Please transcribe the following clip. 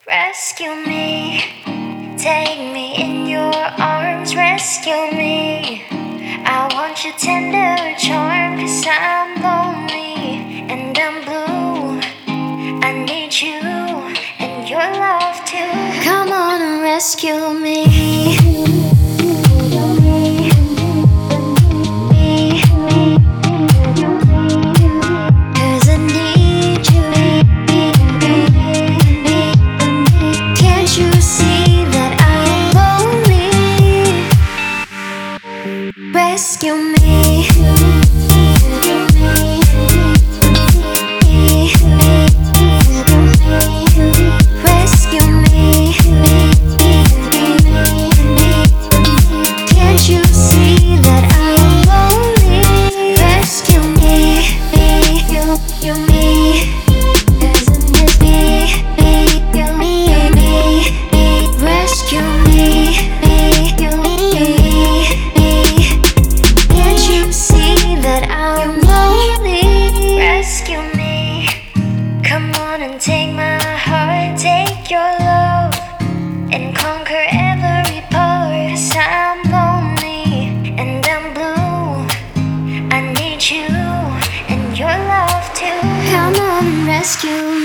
Rescue me, take me in your arms, rescue me. I want your tender charm, 'cause I'm lonely and I'm blue. I need you and your love too. Come on and rescue me. Rescue me. Rescue me. Can't you see that I'm lonely? Rescue me. You me. Isn't it me? You me. Rescue me. You me. Can't you see that I'm lonely? Rescue me. Come on and take my heart, take your love and conquer every part. 'Cause I'm lonely and I'm blue. I need you and your love too. Come on and rescue me.